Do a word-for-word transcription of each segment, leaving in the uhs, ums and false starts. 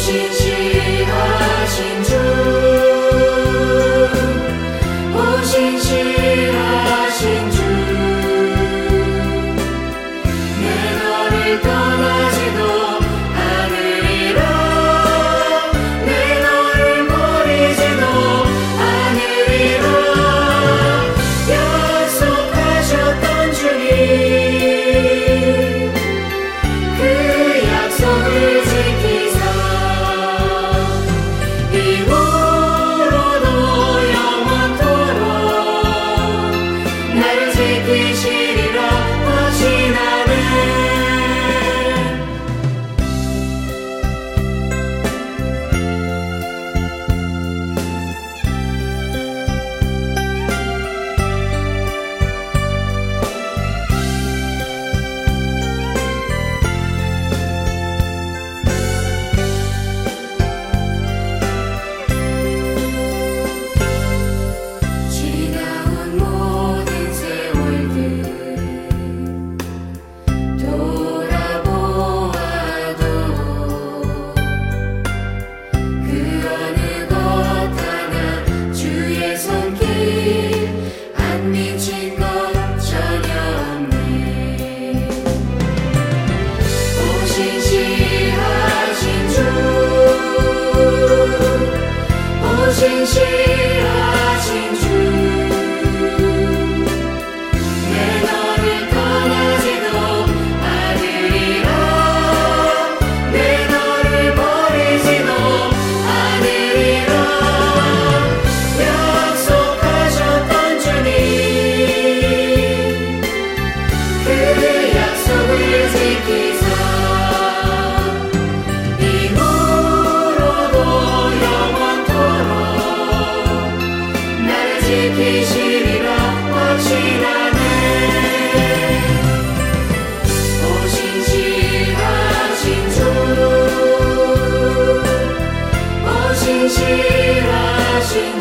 신실하신 주 오 신실하신 주 내 너를 떠나지도 않으리라 내 너를 버리지도 않으리라 약속하셨던 주님 그 약속을 지키사 이후로도 영원토록 나를 지키시리라 확신하네. 지나온 모든 세월들 돌아보아도 그 어느 것 하나 주의 손길 안 미친 것 전혀 없네. 오 신실하신 주 오 신실하신 주 내 너를 떠나지도 않으리라 내 너를 버리지도 않으리라 약속하셨던 주님 그 약속을 지키사 이후로도 영원토록 나를 지키시리라 확신하네. 오 신실하신 주 오 신실하신 주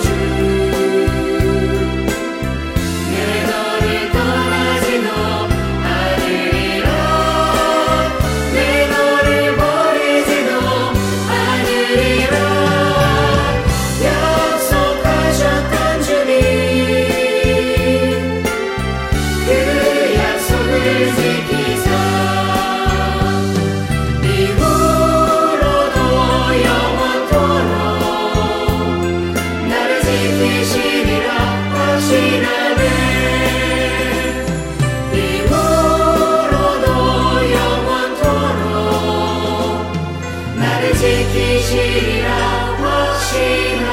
내 너를 떠나지도 않으리라 내 너를 버리지도 않으리라 약속하셨던 주님 그 약속을 지키사 이후로도 영원토록 나를 지키시리라 확신하네. 이후로도 영원토록 나를 지키시리라 확신하네.